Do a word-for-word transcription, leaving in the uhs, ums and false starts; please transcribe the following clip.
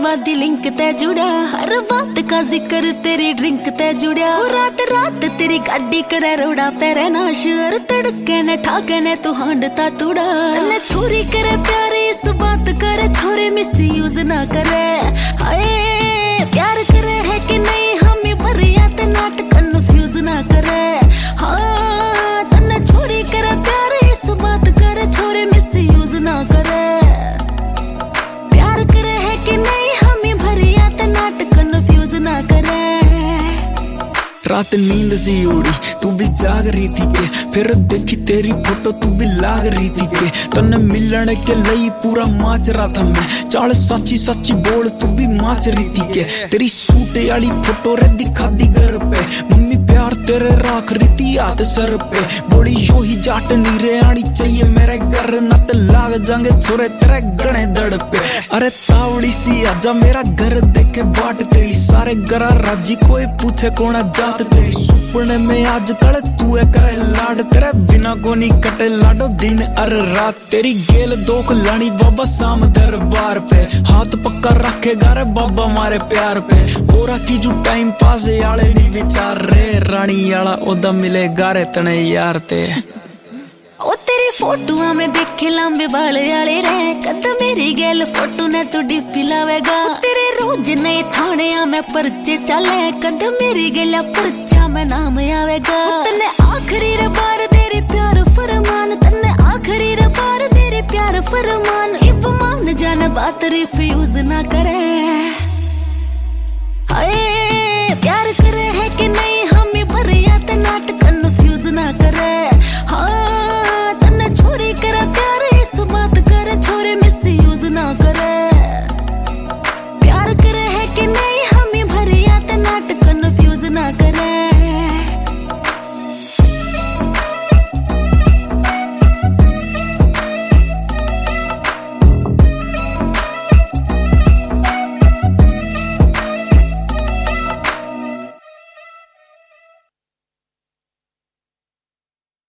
वादी लिंक ते जुड़ा, हर बात का जिक्र तेरी ड्रिंक ते जुड़ा। रात रात तेरी गाड़ी करे रोड़ा पेरे नाश, और तड़के ने ठाके ने तू हांडता तुड़ा। तन्ने छोरी करे प्यारे इस बात करे, छोरे मिस यूज ना करे। हाय प्यार करे है कि नहीं हमें भरिया ते नाट कन्फ्यूज ना करे। हाँ तन्ने छोरी करे प्यारे इस बात करे, छोरे मिस यूज ना करे। प्यार करे है कि नहीं हमें भरिया ते नाट कन्फ्यूज ना करे। रात नींद सी उड़ी तू भी जाग रही थी के, फिर देखी तेरी फोटो तू भी लाग रही थी के। तन्ने मिलने के लिए पूरा माच रहा था मैं, चाल सच्ची सच्ची बोल तू भी माच रही थी के। तेरी सूटे वाली फोटो रे दिखा दी घर पे, मम्मी प्यार तेरे राख रही थी हाथ सर पे। बोली यो ही जाट नीरे आनी चाहिए मेरे घर, न तो लाग जाएंगे छोरे तेरे गणे दड़ पे। अरे तावड़ी सी आजा मेरा घर देखे बाट तेरी, सारे गरा राजी कोई पूछे कौन जात तेरी। सुपने में आज कल तू है करे लाड, तेरे बिना गोनी कटे लाडो दिन अर रात। तेरी गेल दोख लानी बाबा शाम दरबार पे, हाथ पक्का रखेगा रे बाबा मारे प्यार पे। बोरा की जो टाइम पास याले नहीं विचार रे, रानी याला ओदा मिलेगा रे तने यार ते। ओ तेरी फोटोआ में देखे लंबे बाल आले रे, कद मेरी गेल फोटो ने तू डिपी लावेगा। तेरे रोज नए थाने में पर्चे चले, कद मेरी गेला पर्चा में नाम आवेगा। तन्ने आखिरी रे बार तेरी प्यार फरमान, तन्ने आखिरी रे बार तेरी प्यार फरमान। इब मान जाना बात रिफ्यूज ना करे। हाय प्यार करे है कि नहीं हमें भरिया